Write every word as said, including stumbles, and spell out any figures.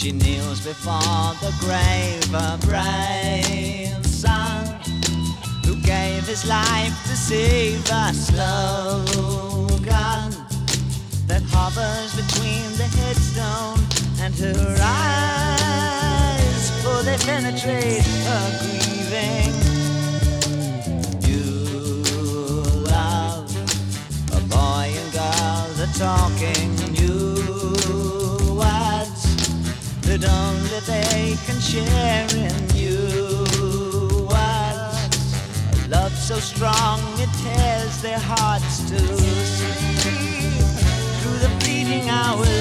She kneels before the grave, a brave son who gave his life to save a slogan that hovers between the headstone and her eyes, for they penetrate her grieving. You love a boy and girl, the talking new words that only they can share in you words. A love so strong it tears their hearts to sleep through the fleeting hours